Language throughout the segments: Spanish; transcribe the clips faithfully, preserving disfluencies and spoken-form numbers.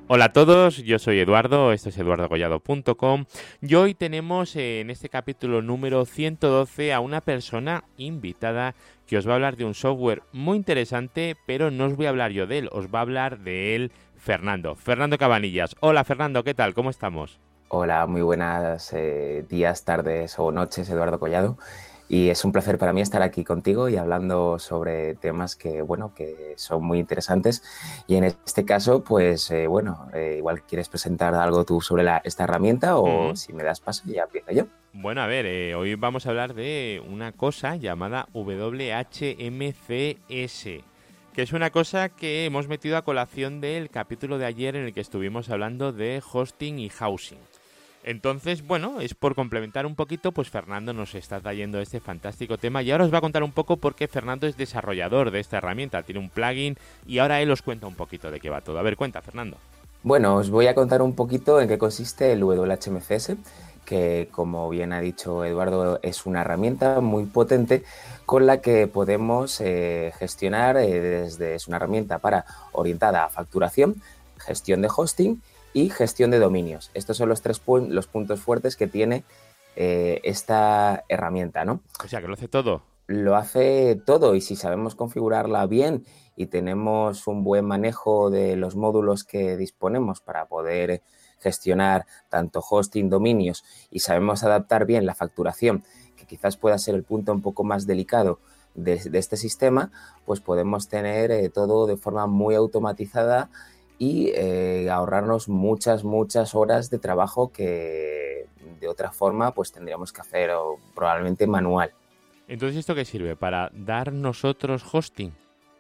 Hola a todos, yo soy Eduardo, esto es eduardo collado punto com y hoy tenemos eh, en este capítulo número ciento doce a una persona invitada que os va a hablar de un software muy interesante, pero no os voy a hablar yo de él, os va a hablar de él Fernando, Fernando Cabanillas. Hola Fernando, ¿qué tal? ¿Cómo estamos? Hola, muy buenas eh, días, tardes o noches, Eduardo Collado. Y es un placer para mí estar aquí contigo y hablando sobre temas que, bueno, que son muy interesantes. Y en este caso, pues, eh, bueno, eh, igual quieres presentar algo tú sobre la, esta herramienta o Mm. si me das paso, ya empiezo yo. Bueno, a ver, eh, hoy vamos a hablar de una cosa llamada W H M C S, que es una cosa que hemos metido a colación del capítulo de ayer en el que estuvimos hablando de hosting y housing. Entonces, bueno, es por complementar un poquito, pues Fernando nos está trayendo este fantástico tema y ahora os va a contar un poco por qué Fernando es desarrollador de esta herramienta, tiene un plugin y ahora él os cuenta un poquito de qué va todo. A ver, cuenta, Fernando. Bueno, os voy a contar un poquito en qué consiste el W H M C S, que como bien ha dicho Eduardo, es una herramienta muy potente con la que podemos eh, gestionar eh, desde, es una herramienta para orientada a facturación, gestión de hosting y gestión de dominios. Estos son los tres pu- los puntos fuertes que tiene eh, esta herramienta, ¿no? O sea, que lo hace todo. Lo hace todo y si sabemos configurarla bien y tenemos un buen manejo de los módulos que disponemos para poder gestionar tanto hosting, dominios y sabemos adaptar bien la facturación, que quizás pueda ser el punto un poco más delicado de, de este sistema, pues podemos tener eh, todo de forma muy automatizada y eh, ahorrarnos muchas, muchas horas de trabajo que de otra forma pues tendríamos que hacer o, probablemente manual. Entonces, ¿esto qué sirve? Para dar nosotros hosting.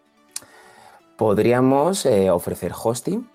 Podríamos eh, ofrecer hosting.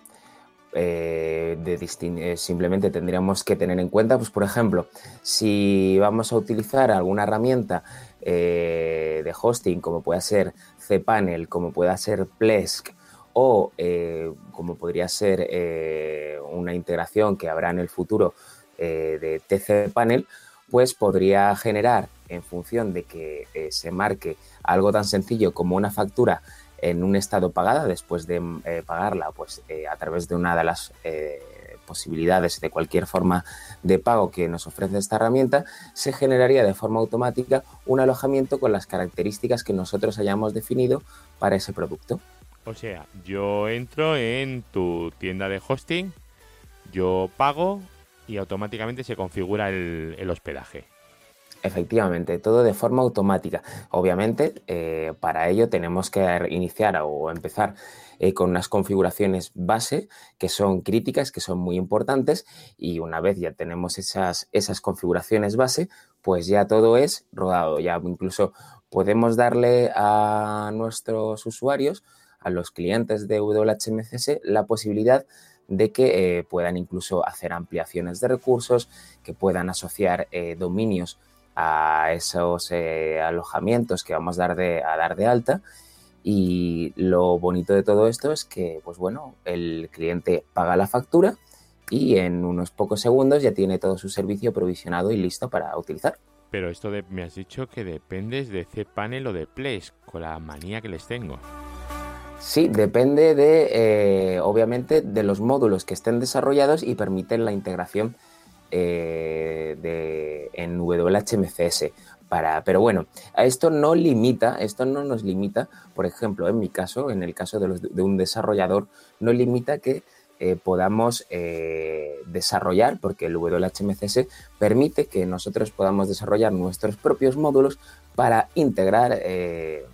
Eh, de distin- eh, simplemente tendríamos que tener en cuenta, pues por ejemplo, si vamos a utilizar alguna herramienta eh, de hosting como pueda ser cPanel, como pueda ser Plesk o eh, como podría ser eh, una integración que habrá en el futuro eh, de tcPanel, pues podría generar en función de que eh, se marque algo tan sencillo como una factura en un estado pagada después de eh, pagarla pues eh, a través de una de las eh, posibilidades de cualquier forma de pago que nos ofrece esta herramienta, se generaría de forma automática un alojamiento con las características que nosotros hayamos definido para ese producto. O sea, yo entro en tu tienda de hosting, yo pago y automáticamente se configura el, el hospedaje. Efectivamente, todo de forma automática. Obviamente, eh, para ello tenemos que iniciar o empezar eh, con unas configuraciones base que son críticas, que son muy importantes y una vez ya tenemos esas, esas configuraciones base, pues ya todo es rodado. Ya incluso podemos darle a nuestros usuarios, a los clientes de W H M C S, la posibilidad de que eh, puedan incluso hacer ampliaciones de recursos, que puedan asociar eh, dominios a esos eh, alojamientos que vamos a dar, de, a dar de alta. Y lo bonito de todo esto es que, pues bueno, el cliente paga la factura y en unos pocos segundos ya tiene todo su servicio provisionado y listo para utilizar. Pero esto de, me has dicho que dependes de cPanel o de Plesk, con la manía que les tengo. Sí, depende de, eh, obviamente, de los módulos que estén desarrollados y permiten la integración eh, de, en W H M C S. Para, pero bueno, a esto no limita, esto no nos limita, por ejemplo, en mi caso, en el caso de, los, de un desarrollador, no limita que eh, podamos eh, desarrollar, porque el W H M C S permite que nosotros podamos desarrollar nuestros propios módulos para integrar eh,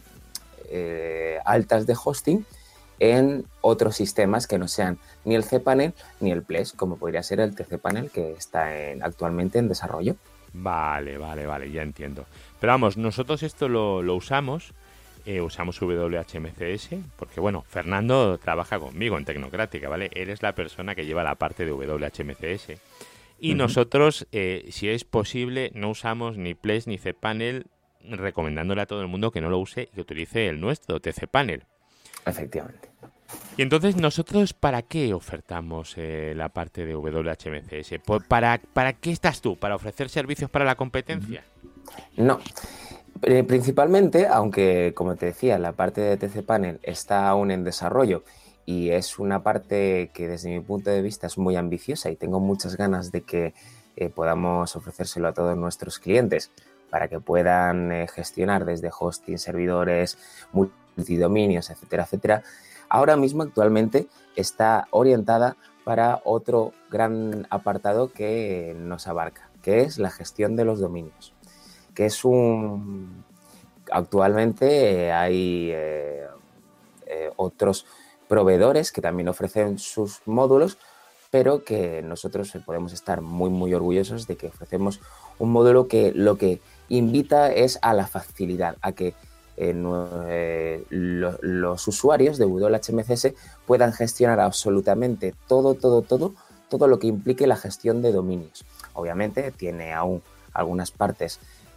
eh, altas de hosting en otros sistemas que no sean ni el cPanel ni el Plesk, como podría ser el tcPanel que está en, actualmente en desarrollo. Vale, vale, vale, ya entiendo. Pero vamos, nosotros esto lo, lo usamos, eh, usamos W H M C S, porque bueno, Fernando trabaja conmigo en Tecnocrática, ¿vale? Él es la persona que lleva la parte de W H M C S. Y Uh-huh. nosotros, eh, si es posible, no usamos ni Plesk ni cPanel, recomendándole a todo el mundo que no lo use y que utilice el nuestro, tcPanel. Efectivamente. Y entonces, ¿nosotros para qué ofertamos eh, la parte de W H M C S? ¿Para, ¿Para qué estás tú? ¿Para ofrecer servicios para la competencia? No, eh, principalmente, aunque como te decía, la parte de tcPanel está aún en desarrollo y es una parte que desde mi punto de vista es muy ambiciosa y tengo muchas ganas de que eh, podamos ofrecérselo a todos nuestros clientes para que puedan eh, gestionar desde hosting, servidores, multidominios, etcétera, etcétera. Ahora mismo actualmente está orientada para otro gran apartado que nos abarca, que es la gestión de los dominios, que es un... Actualmente eh, hay eh, eh, otros proveedores que también ofrecen sus módulos, pero que nosotros podemos estar muy, muy orgullosos de que ofrecemos un módulo que lo que invita es a la facilidad, a que eh, eh, lo, los usuarios de W H M C S puedan gestionar absolutamente todo, todo, todo, todo lo que implique la gestión de dominios. Obviamente tiene aún algunas partes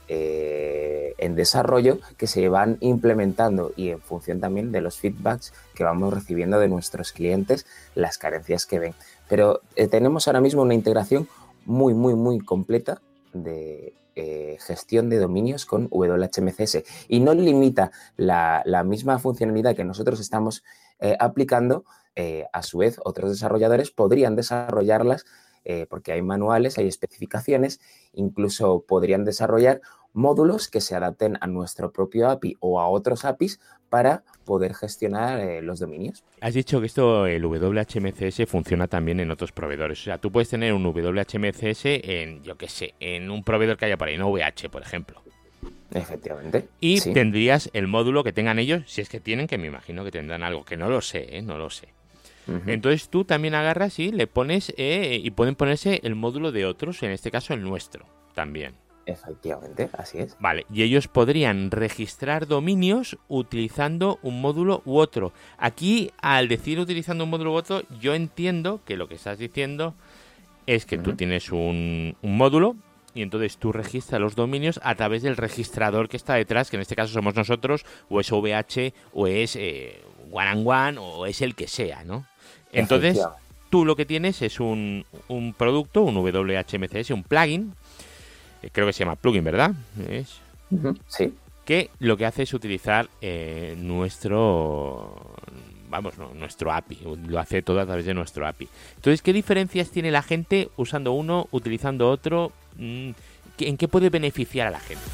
eh, en desarrollo que se van implementando y en función también de los feedbacks que vamos recibiendo de nuestros clientes, las carencias que ven. Pero eh, tenemos ahora mismo una integración muy, muy, muy completa de eh, gestión de dominios con W H M C S y no limita la, la misma funcionalidad que nosotros estamos eh, aplicando. Eh, a su vez, otros desarrolladores podrían desarrollarlas eh, porque hay manuales, hay especificaciones, incluso podrían desarrollar módulos que se adapten a nuestro propio A P I o a otros A P Is para poder gestionar eh, los dominios. Has dicho que esto, el W H M C S, funciona también en otros proveedores. O sea, tú puedes tener un W H M C S en, yo qué sé, en un proveedor que haya por ahí, en O V H, por ejemplo. Efectivamente. Y sí. tendrías el módulo que tengan ellos, si es que tienen, que me imagino que tendrán algo, que no lo sé, ¿eh? No lo sé. Uh-huh. Entonces tú también agarras y le pones, eh, y pueden ponerse el módulo de otros, en este caso el nuestro, también. Efectivamente, así es. Vale, y ellos podrían registrar dominios utilizando un módulo u otro. Aquí, al decir utilizando un módulo u otro, yo entiendo que lo que estás diciendo es que uh-huh. tú tienes un, un módulo y entonces tú registras los dominios a través del registrador que está detrás, que en este caso somos nosotros, o es O V H, o es eh, One and One, o es el que sea, ¿no? Entonces, tú lo que tienes es un, un producto, un W H M C S, un plugin, creo que se llama plugin, ¿verdad? ¿Es? Uh-huh. Sí. Que lo que hace es utilizar eh, nuestro, vamos, no, nuestro A P I, lo hace todo a través de nuestro A P I. Entonces, ¿qué diferencias tiene la gente usando uno, utilizando otro? ¿En qué puede beneficiar a la gente?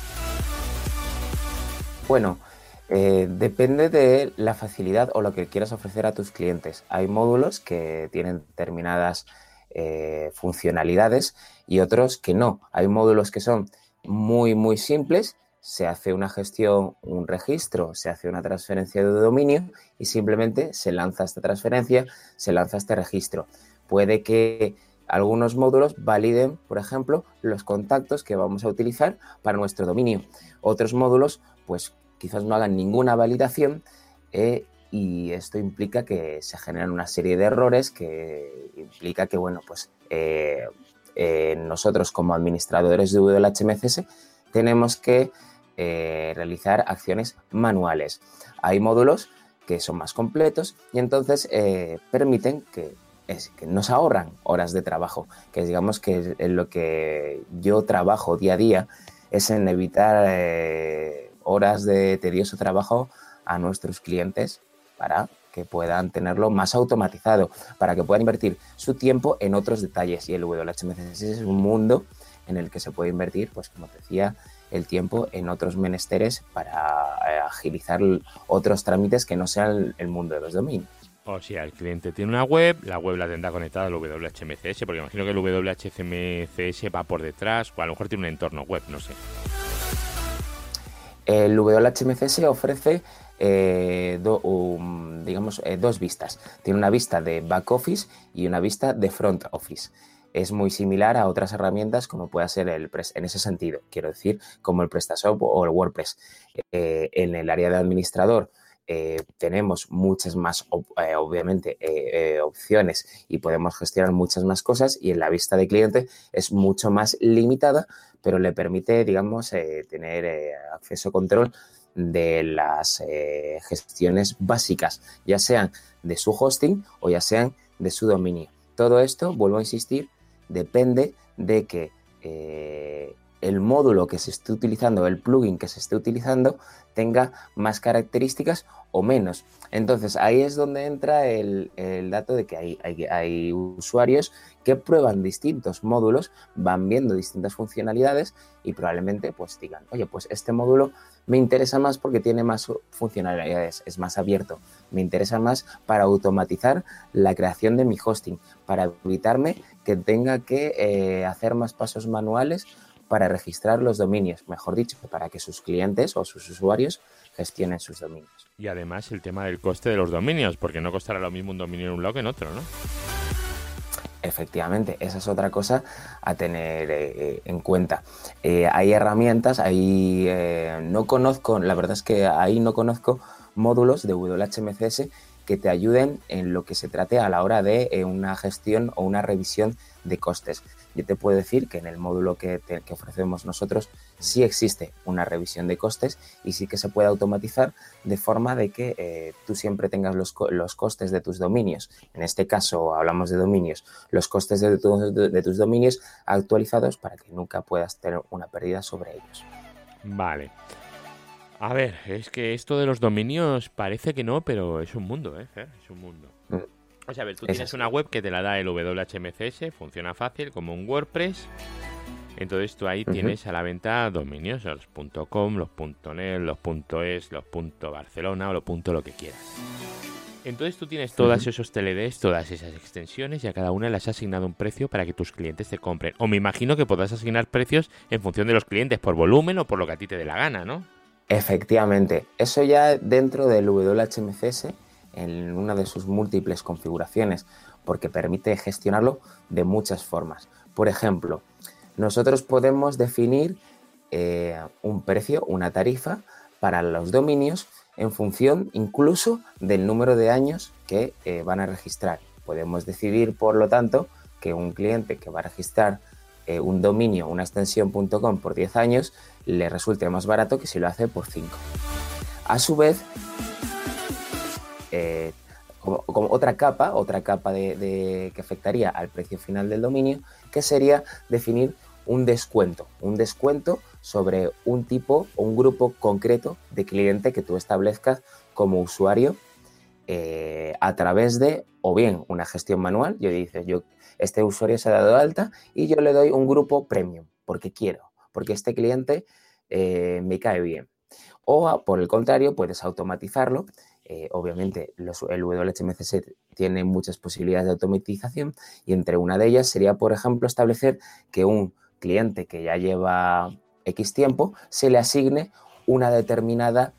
Bueno, eh, depende de la facilidad o lo que quieras ofrecer a tus clientes. Hay módulos que tienen determinadas eh, funcionalidades y otros que no. Hay módulos que son muy, muy simples. Se hace una gestión, un registro, se hace una transferencia de dominio y simplemente se lanza esta transferencia, se lanza este registro. Puede que algunos módulos validen, por ejemplo, los contactos que vamos a utilizar para nuestro dominio. Otros módulos, pues quizás no hagan ninguna validación eh, y esto implica que se generan una serie de errores que implica que, bueno, pues eh, eh, nosotros como administradores de W H M C S tenemos que eh, realizar acciones manuales. Hay módulos que son más completos y entonces eh, permiten que es que nos ahorran horas de trabajo, que digamos que en lo que yo trabajo día a día es en evitar eh, horas de tedioso trabajo a nuestros clientes para que puedan tenerlo más automatizado, para que puedan invertir su tiempo en otros detalles. Y el W H M C S es un mundo en el que se puede invertir, pues como te decía, el tiempo en otros menesteres para eh, agilizar otros trámites que no sean el mundo de los dominios. O sea, el cliente tiene una web, la web la tendrá conectada al W H M C S, porque imagino que el W H M C S va por detrás, o a lo mejor tiene un entorno web, no sé. El W H M C S ofrece eh, do, um, digamos, eh, dos vistas. Tiene una vista de back office y una vista de front office. Es muy similar a otras herramientas como puede ser el en ese sentido, quiero decir, como el PrestaShop o el WordPress. Eh, en el área de administrador eh, tenemos muchas más, eh, obviamente, eh, eh, opciones y podemos gestionar muchas más cosas, y en la vista de cliente es mucho más limitada, pero le permite, digamos, eh, tener eh, acceso control de las eh, gestiones básicas, ya sean de su hosting o ya sean de su dominio. Todo esto, vuelvo a insistir, depende de que eh, el módulo que se esté utilizando, el plugin que se esté utilizando, tenga más características o menos. Entonces, ahí es donde entra el, el dato de que hay, hay, hay usuarios que prueban distintos módulos, van viendo distintas funcionalidades y probablemente pues digan, oye, pues este módulo me interesa más porque tiene más funcionalidades, es más abierto, me interesa más para automatizar la creación de mi hosting, para evitarme que tenga que eh, hacer más pasos manuales para registrar los dominios, mejor dicho, para que sus clientes o sus usuarios gestionen sus dominios. Y además el tema del coste de los dominios, porque no costará lo mismo un dominio en un lado que en otro, ¿no? Efectivamente, esa es otra cosa a tener eh, en cuenta. Eh, hay herramientas, ahí eh, no conozco, la verdad es que ahí no conozco módulos de W H M C S que te ayuden en lo que se trate a la hora de eh, una gestión o una revisión de costes. Yo te puedo decir que en el módulo que, te, que ofrecemos nosotros sí existe una revisión de costes y sí que se puede automatizar de forma de que eh, tú siempre tengas los, los costes de tus dominios. En este caso hablamos de dominios, los costes de, tu, de, de tus dominios actualizados para que nunca puedas tener una pérdida sobre ellos. Vale. A ver, es que esto de los dominios parece que no, pero es un mundo, ¿eh? Es un mundo. Mm. O sea, a ver, tú es tienes así. Una web que te la da el W H M C S, funciona fácil, como un WordPress. Entonces tú ahí uh-huh. tienes a la venta dominios, los .com, los .net, los .es, los .barcelona o los punto lo que quieras. Entonces tú tienes todos uh-huh. esos T L Ds, todas esas extensiones y a cada una le has asignado un precio para que tus clientes te compren. O me imagino que podrás asignar precios en función de los clientes, por volumen o por lo que a ti te dé la gana, ¿no? Efectivamente, eso ya dentro del W H M C S, en una de sus múltiples configuraciones, porque permite gestionarlo de muchas formas. Por ejemplo, nosotros podemos definir eh, un precio, una tarifa para los dominios en función incluso del número de años que eh, van a registrar. Podemos decidir, por lo tanto, que un cliente que va a registrar eh, un dominio, una extensión .com por diez años, le resulte más barato que si lo hace por cinco. A su vez, eh, como, como otra capa, otra capa de, de, que afectaría al precio final del dominio, que sería definir un descuento, un descuento sobre un tipo o un grupo concreto de cliente que tú establezcas como usuario eh, a través de, o bien una gestión manual, yo dices, yo, este usuario se ha dado de alta y yo le doy un grupo premium, porque quiero, porque este cliente eh, me cae bien. O por el contrario, puedes automatizarlo. Eh, obviamente los, el W H M C S tiene muchas posibilidades de automatización y entre una de ellas sería, por ejemplo, establecer que un cliente que ya lleva X tiempo se le asigne una determinada,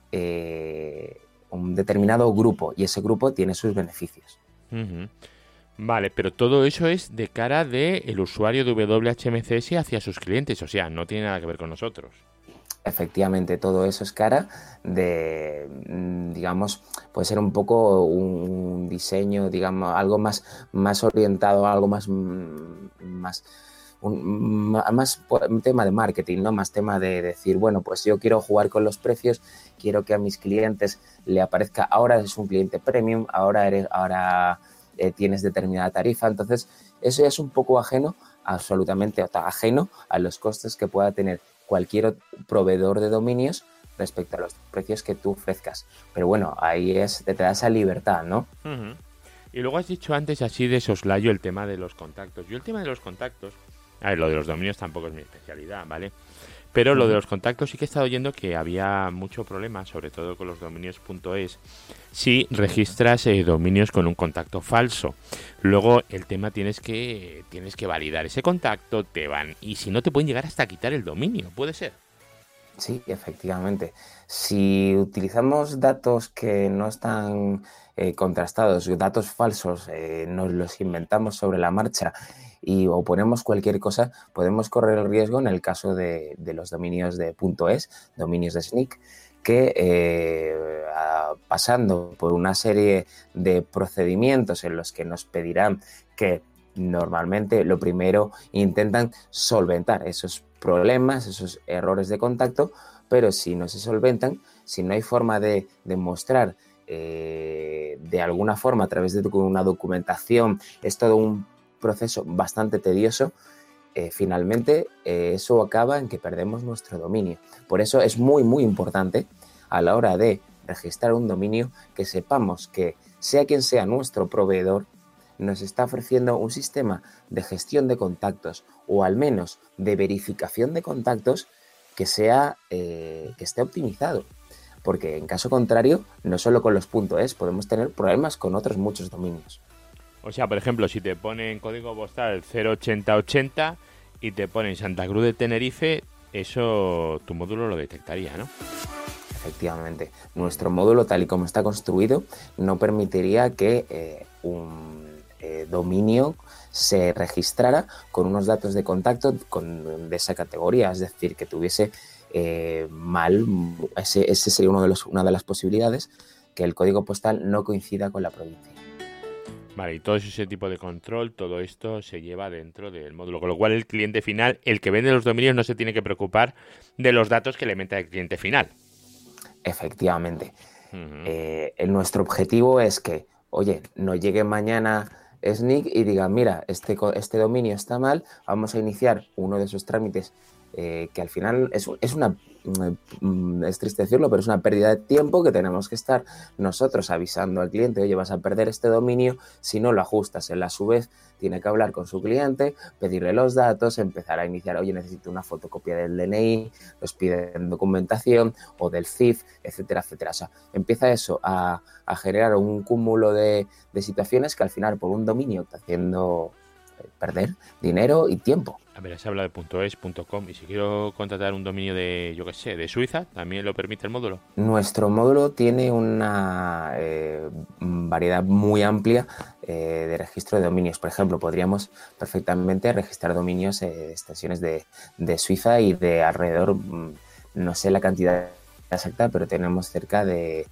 eh, un determinado grupo y ese grupo tiene sus beneficios. Uh-huh. Vale, pero todo eso es de cara del usuario de W H M C S hacia sus clientes, o sea, no tiene nada que ver con nosotros. Efectivamente, todo eso es cara de, digamos, puede ser un poco un diseño, digamos, algo más, más orientado, algo más, más, un, más un tema de marketing, ¿no? Más tema de decir, bueno, pues yo quiero jugar con los precios, quiero que a mis clientes le aparezca, ahora eres un cliente premium, ahora eres, ahora eh, tienes determinada tarifa, entonces eso ya es un poco ajeno, absolutamente ajeno a los costes que pueda tener cualquier proveedor de dominios respecto a los precios que tú ofrezcas. Pero bueno, ahí es, te da esa libertad, ¿no? Uh-huh. Y luego has dicho antes así de soslayo el tema de los contactos. Yo el tema de los contactos, a ver, lo de los dominios tampoco es mi especialidad, ¿vale? Pero uh-huh. lo de los contactos sí que he estado oyendo que había mucho problema, sobre todo con los dominios .es, si registras eh, dominios con un contacto falso. Luego el tema tienes que tienes que validar ese contacto, te van y si no te pueden llegar hasta quitar el dominio, ¿puede ser? Sí, efectivamente. Si utilizamos datos que no están eh, contrastados, datos falsos, eh, nos los inventamos sobre la marcha y o ponemos cualquier cosa, podemos correr el riesgo en el caso de, de los dominios de .es, dominios de Snyk, que eh, pasando por una serie de procedimientos en los que nos pedirán que normalmente lo primero intentan solventar esos problemas, esos errores de contacto, pero si no se solventan, si no hay forma de demostrar eh, de alguna forma a través de una documentación, es todo un proceso bastante tedioso, eh, finalmente eh, eso acaba en que perdemos nuestro dominio. Por eso es muy, muy importante a la hora de registrar un dominio que sepamos que sea quien sea nuestro proveedor, nos está ofreciendo un sistema de gestión de contactos o al menos de verificación de contactos que sea eh, que esté optimizado. Porque en caso contrario, no solo con los .es, podemos tener problemas con otros muchos dominios. O sea, por ejemplo, si te ponen código postal cero ochenta ochenta y te ponen Santa Cruz de Tenerife, eso tu módulo lo detectaría, ¿no? Efectivamente. Nuestro módulo, tal y como está construido, no permitiría que eh, un eh, dominio se registrara con unos datos de contacto con, de esa categoría, es decir, que tuviese eh, mal, ese, ese sería uno de los, una de las posibilidades, que el código postal no coincida con la provincia. Vale, y todo ese tipo de control, todo esto se lleva dentro del módulo, con lo cual el cliente final, el que vende los dominios, no se tiene que preocupar de los datos que le meta el cliente final. Efectivamente. Uh-huh. Eh, el, nuestro objetivo es que, oye, no llegue mañana S N I C y diga, mira, este, este dominio está mal, vamos a iniciar uno de esos trámites eh, que al final es, es una, es triste decirlo, pero es una pérdida de tiempo que tenemos que estar nosotros avisando al cliente, oye, vas a perder este dominio si no lo ajustas. Él a su vez tiene que hablar con su cliente, pedirle los datos, empezar a iniciar, oye, necesito una fotocopia del D N I, los piden documentación o del C I F, etcétera, etcétera. O sea, empieza eso a, a generar un cúmulo de, de situaciones que al final por un dominio está haciendo perder dinero y tiempo. A ver, se habla de .es, .com, y si quiero contratar un dominio de, yo qué sé, de Suiza, ¿también lo permite el módulo? Nuestro módulo tiene una eh, variedad muy amplia eh, de registro de dominios. Por ejemplo, podríamos perfectamente registrar dominios, eh, extensiones de, de Suiza y de alrededor, no sé la cantidad exacta, pero tenemos cerca de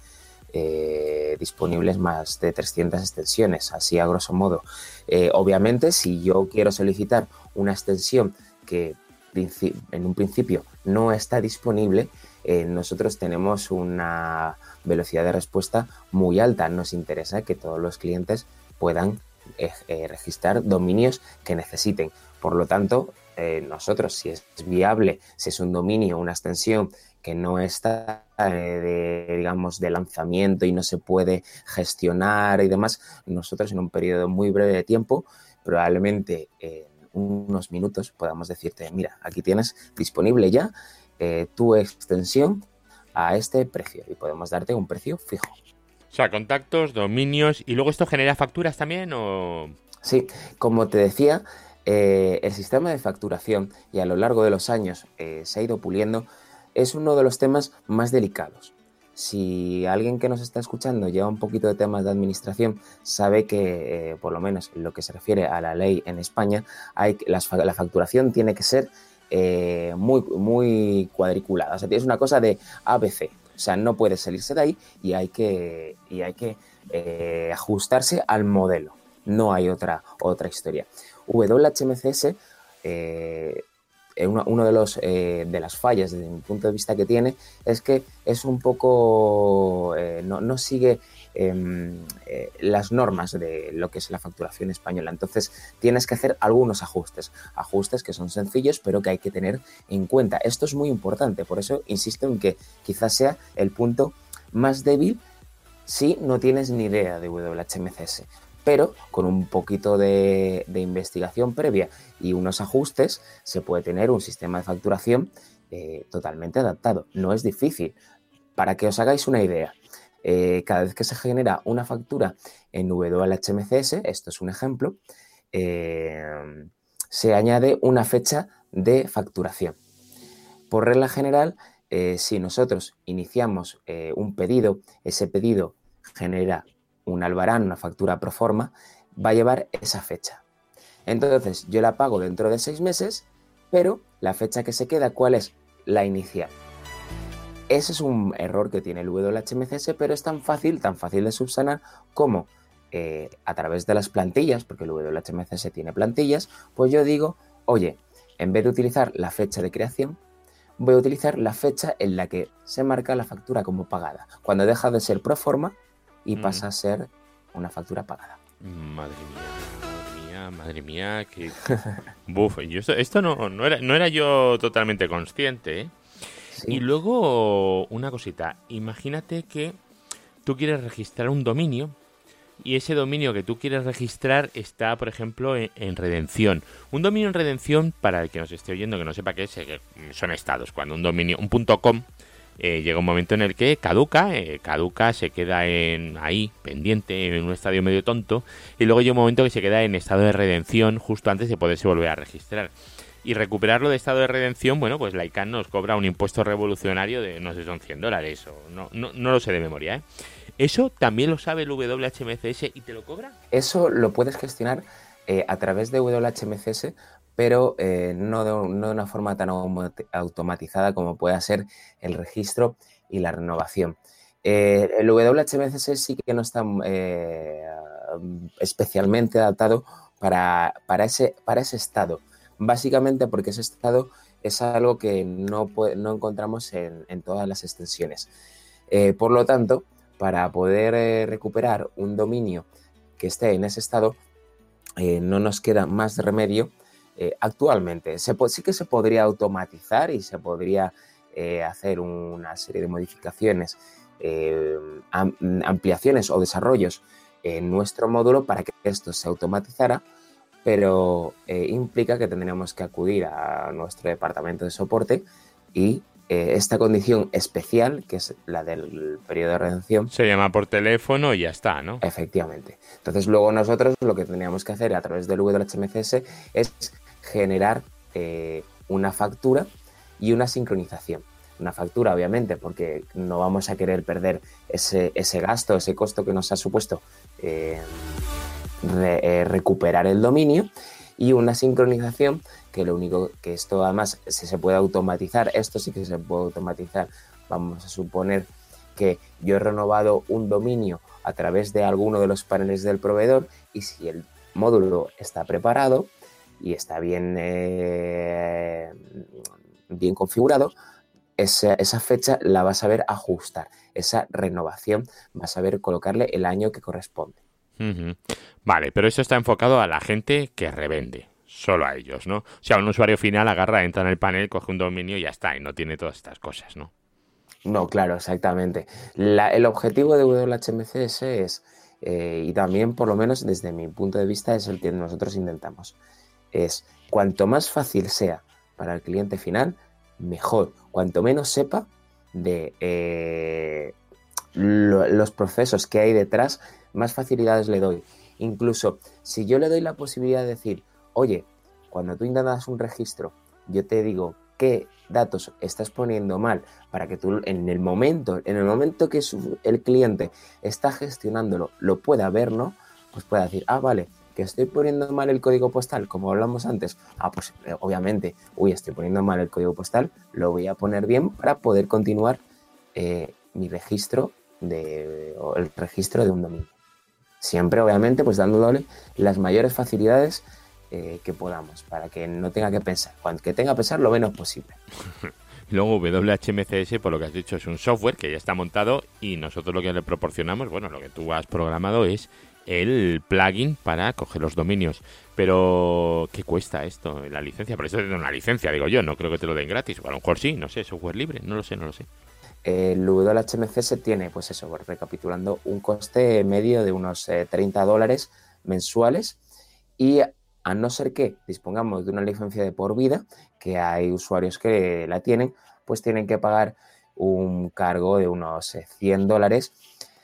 Eh, disponibles más de trescientas extensiones, así a grosso modo. Eh, obviamente, si yo quiero solicitar una extensión que en un principio no está disponible, eh, nosotros tenemos una velocidad de respuesta muy alta. Nos interesa que todos los clientes puedan eh, eh, registrar dominios que necesiten. Por lo tanto, eh, nosotros, si es viable, si es un dominio, una extensión que no está eh, de, digamos, de lanzamiento y no se puede gestionar y demás, nosotros en un periodo muy breve de tiempo, probablemente en unos minutos podamos decirte, mira, aquí tienes disponible ya eh, tu extensión a este precio y podemos darte un precio fijo. O sea, contactos, dominios, ¿y luego esto genera facturas también o...? Sí, como te decía, eh, el sistema de facturación, y a lo largo de los años eh, se ha ido puliendo, es uno de los temas más delicados. Si alguien que nos está escuchando lleva un poquito de temas de administración, sabe que, eh, por lo menos en lo que se refiere a la ley en España, hay, las, la facturación tiene que ser eh, muy, muy cuadriculada. O sea, es una cosa de A B C. O sea, no puede salirse de ahí y hay que, y hay que eh, ajustarse al modelo. No hay otra, otra historia. W H M C S... Eh, Uno, uno de, los, eh, de las fallas desde mi punto de vista que tiene es que es un poco, eh, no, no sigue eh, eh, las normas de lo que es la facturación española. Entonces tienes que hacer algunos ajustes, ajustes que son sencillos pero que hay que tener en cuenta. Esto es muy importante, por eso insisto en que quizás sea el punto más débil si no tienes ni idea de W H M C S. Pero con un poquito de, de investigación previa y unos ajustes se puede tener un sistema de facturación eh, totalmente adaptado. No es difícil. Para que os hagáis una idea, eh, cada vez que se genera una factura en W H M C S, esto es un ejemplo, eh, se añade una fecha de facturación. Por regla general, eh, si nosotros iniciamos eh, un pedido, ese pedido genera un albarán, una factura pro forma, va a llevar esa fecha. Entonces, yo la pago dentro de seis meses, pero la fecha que se queda, ¿cuál es? La inicial. Ese es un error que tiene el W H M C S, pero es tan fácil, tan fácil de subsanar como eh, a través de las plantillas, porque el W H M C S tiene plantillas, pues yo digo, oye, en vez de utilizar la fecha de creación, voy a utilizar la fecha en la que se marca la factura como pagada, cuando deja de ser pro forma y pasa mm. a ser una factura pagada. Madre mía, madre mía, mía, madre mía, que... Buf, yo esto, esto no, no, era, no era yo totalmente consciente, ¿eh? Sí. Y luego, una cosita, imagínate que tú quieres registrar un dominio y ese dominio que tú quieres registrar está, por ejemplo, en, en redención. Un dominio en redención, para el que nos esté oyendo que no sepa qué es, eh, son estados. Cuando un dominio, un .com, eh, llega un momento en el que caduca, eh, caduca, se queda en ahí, pendiente, en un estadio medio tonto, y luego llega un momento que se queda en estado de redención justo antes de poderse volver a registrar. Y recuperarlo de estado de redención, bueno, pues la ICANN nos cobra un impuesto revolucionario de, no sé, son cien dólares o no, no, no lo sé de memoria, ¿eh? ¿Eso también lo sabe el W H M C S y te lo cobra? Eso lo puedes gestionar eh, a través de W H M C S, pero eh, no, de, no de una forma tan automatizada como pueda ser el registro y la renovación. Eh, el W H M C S sí que no está eh, especialmente adaptado para, para, ese, para ese estado, básicamente porque ese estado es algo que no, puede, no encontramos en, en todas las extensiones. Eh, por lo tanto, para poder eh, recuperar un dominio que esté en ese estado, eh, no nos queda más remedio eh, actualmente. Se sí que se podría automatizar y se podría eh, hacer una serie de modificaciones, eh, am ampliaciones o desarrollos en nuestro módulo para que esto se automatizara, pero eh, implica que tendríamos que acudir a nuestro departamento de soporte y eh, esta condición especial, que es la del periodo de redención, se llama por teléfono y ya está, ¿no? Efectivamente. Entonces luego nosotros lo que tendríamos que hacer a través del W H M C S es generar eh, una factura y una sincronización. Una factura, obviamente, porque no vamos a querer perder ese, ese gasto, ese costo que nos ha supuesto eh, re, eh, recuperar el dominio, y una sincronización que lo único que esto además si se puede automatizar, esto sí que se puede automatizar. Vamos a suponer que yo he renovado un dominio a través de alguno de los paneles del proveedor y si el módulo está preparado y está bien, eh, bien configurado, esa, esa fecha la vas a saber ajustar. Esa renovación vas a saber colocarle el año que corresponde. Uh-huh. Vale, pero eso está enfocado a la gente que revende, solo a ellos, ¿no? O sea, un usuario final agarra, entra en el panel, coge un dominio y ya está, y no tiene todas estas cosas, ¿no? No, claro, exactamente. La, el objetivo de W H M C S es, eh, y también por lo menos desde mi punto de vista es el que nosotros intentamos, es cuanto más fácil sea para el cliente final, mejor. Cuanto menos sepa de eh, lo, los procesos que hay detrás, más facilidades le doy. Incluso si yo le doy la posibilidad de decir, oye, cuando tú intentas un registro, yo te digo qué datos estás poniendo mal para que tú en el momento, en el momento que su, el cliente está gestionándolo, lo pueda ver, ¿no? Pues pueda decir, ah, vale, que estoy poniendo mal el código postal, como hablamos antes. Ah, pues eh, obviamente, uy, estoy poniendo mal el código postal, lo voy a poner bien para poder continuar eh, mi registro de, o el registro de un dominio. Siempre, obviamente, pues dándole las mayores facilidades eh, que podamos, para que no tenga que pensar. Cuando que tenga que pensar lo menos posible. Luego W H M C S, por lo que has dicho, es un software que ya está montado y nosotros lo que le proporcionamos, bueno, lo que tú has programado es el plugin para coger los dominios. Pero, ¿qué cuesta esto? La licencia, por eso te dan una licencia, digo yo, no creo que te lo den gratis, o a lo mejor sí, no sé, software libre, no lo sé, no lo sé. El W H M C S tiene, pues eso, recapitulando, un coste medio de unos eh, treinta dólares mensuales, y a no ser que dispongamos de una licencia de por vida, que hay usuarios que la tienen, pues tienen que pagar un cargo de unos cien dólares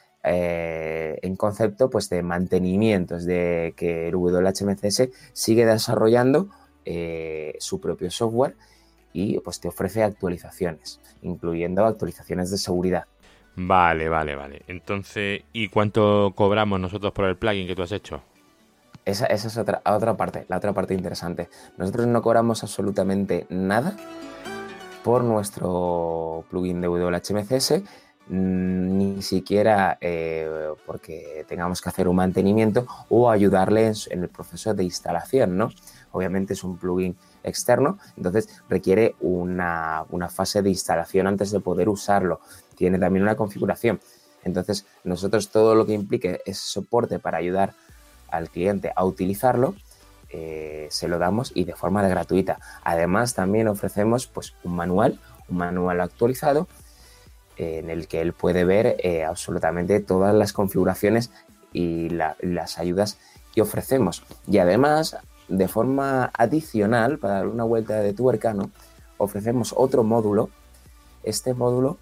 eh, en concepto pues de mantenimientos, de que el W H M C S sigue desarrollando eh, su propio software y pues te ofrece actualizaciones, incluyendo actualizaciones de seguridad. Vale, vale, vale. Entonces, ¿y cuánto cobramos nosotros por el plugin que tú has hecho? Esa, esa es otra, otra parte, la otra parte interesante. Nosotros no cobramos absolutamente nada por nuestro plugin de W H M C S, ni siquiera eh, porque tengamos que hacer un mantenimiento o ayudarle en, en el proceso de instalación, ¿no? Obviamente es un plugin externo, entonces requiere una, una fase de instalación antes de poder usarlo. Tiene también una configuración. Entonces nosotros todo lo que implique ese soporte para ayudar al cliente a utilizarlo, eh, se lo damos y de forma gratuita. Además, también ofrecemos pues, un manual, un manual actualizado eh, en el que él puede ver eh, absolutamente todas las configuraciones y la, las ayudas que ofrecemos. Y además, de forma adicional, para dar una vuelta de tuerca, ¿no?, ofrecemos otro módulo. Este módulo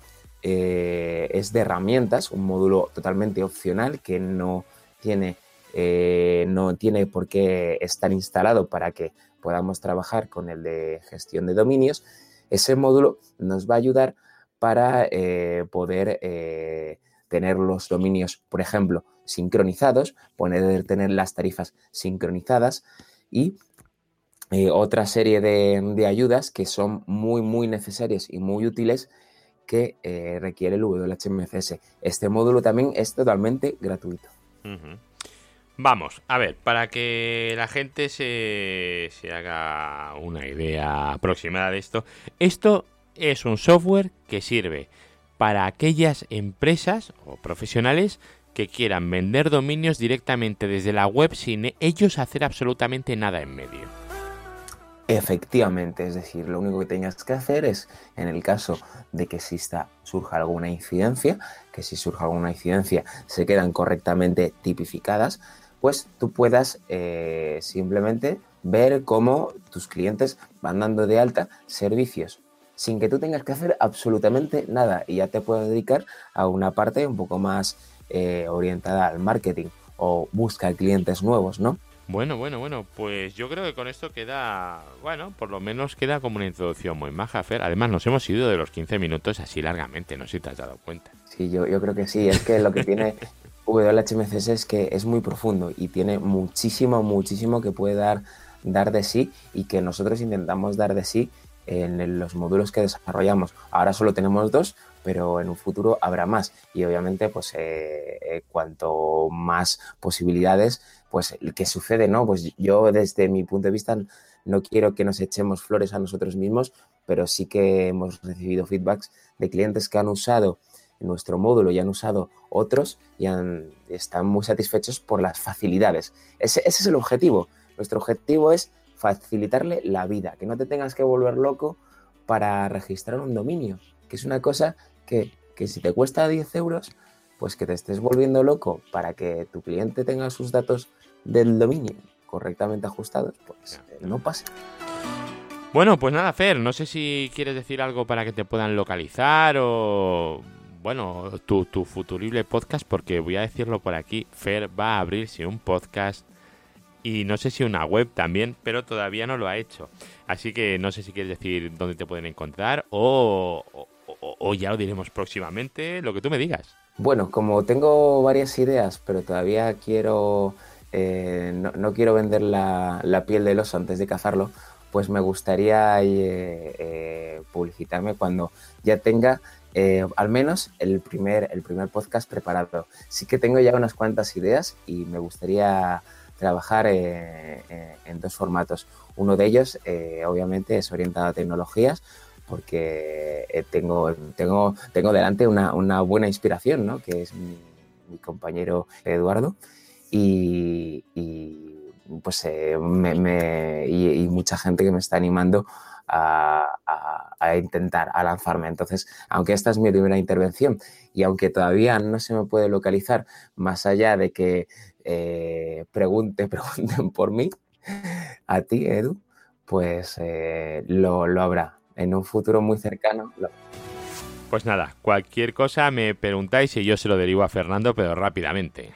eh, es de herramientas, un módulo totalmente opcional que no tiene, eh, no tiene por qué estar instalado para que podamos trabajar con el de gestión de dominios. Ese módulo nos va a ayudar para eh, poder eh, tener los dominios, por ejemplo, sincronizados, poder tener las tarifas sincronizadas y eh, otra serie de, de ayudas que son muy, muy necesarias y muy útiles que eh, requiere el W H M C S. Este módulo también es totalmente gratuito. Uh-huh. Vamos, a ver, para que la gente se, se haga una idea aproximada de esto, esto es un software que sirve para aquellas empresas o profesionales que quieran vender dominios directamente desde la web sin ellos hacer absolutamente nada en medio. Efectivamente, es decir, lo único que tengas que hacer es, en el caso de que exista, surja alguna incidencia, que si surja alguna incidencia se quedan correctamente tipificadas, pues tú puedas eh, simplemente ver cómo tus clientes van dando de alta servicios sin que tú tengas que hacer absolutamente nada y ya te puedes dedicar a una parte un poco más eh, orientada al marketing o busca clientes nuevos, ¿no? Bueno, bueno, bueno, pues yo creo que con esto queda, bueno, por lo menos queda como una introducción muy maja, Fer. Además, nos hemos ido de los quince minutos así largamente, no sé si te has dado cuenta. Sí, yo, yo creo que sí, es que lo que tiene W H M C S es que es muy profundo y tiene muchísimo, muchísimo que puede dar, dar de sí y que nosotros intentamos dar de sí en los módulos que desarrollamos. Ahora solo tenemos dos, pero en un futuro habrá más y obviamente pues eh, eh, cuanto más posibilidades, pues ¿qué sucede? ¿No? Pues yo desde mi punto de vista no quiero que nos echemos flores a nosotros mismos, pero sí que hemos recibido feedbacks de clientes que han usado nuestro módulo y han usado otros y han, están muy satisfechos por las facilidades. Ese, ese es el objetivo. Nuestro objetivo es facilitarle la vida, que no te tengas que volver loco para registrar un dominio, que es una cosa que, que si te cuesta diez euros, pues que te estés volviendo loco para que tu cliente tenga sus datos del dominio correctamente ajustados, pues eh, no pasa. Bueno, pues nada, Fer, no sé si quieres decir algo para que te puedan localizar o... Bueno, tu, tu futurible podcast, porque voy a decirlo por aquí, Fer va a abrirse un podcast y no sé si una web también, pero todavía no lo ha hecho. Así que no sé si quieres decir dónde te pueden encontrar o, o, o, o ya lo diremos próximamente, lo que tú me digas. Bueno, como tengo varias ideas, pero todavía quiero, eh, no, no quiero vender la, la piel del oso antes de cazarlo, pues me gustaría eh, eh, publicitarme cuando ya tenga eh, al menos el primer, el primer podcast preparado. Sí que tengo ya unas cuantas ideas y me gustaría trabajar eh, eh, en dos formatos. Uno de ellos, eh, obviamente, es orientado a tecnologías, porque eh, tengo, tengo, tengo delante una, una buena inspiración, ¿no?, que es mi, mi compañero Eduardo, y, y pues eh, me, me, y, y mucha gente que me está animando a, a, a intentar, a lanzarme. Entonces, aunque esta es mi primera intervención y aunque todavía no se me puede localizar más allá de que eh, pregunte, pregunten por mí, a ti, Edu, pues eh, lo, lo habrá. En un futuro muy cercano. Lo... Pues nada, cualquier cosa me preguntáis y yo se lo derivo a Fernando, pero rápidamente.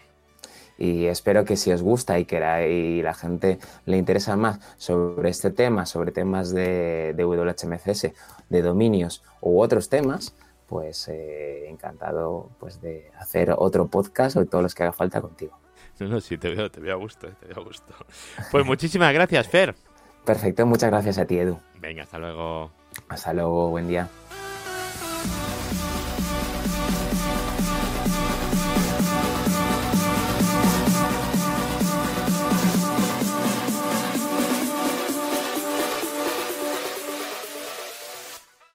Y espero que si os gusta y que la, y la gente le interesa más sobre este tema, sobre temas de, de W H M C S, de dominios u otros temas, pues eh, encantado pues, de hacer otro podcast o todos los que haga falta contigo. No, no, sí, te veo, te veo a gusto, te veo a gusto. Pues muchísimas gracias, Fer. Perfecto, muchas gracias a ti, Edu. Venga, hasta luego. Hasta luego, buen día.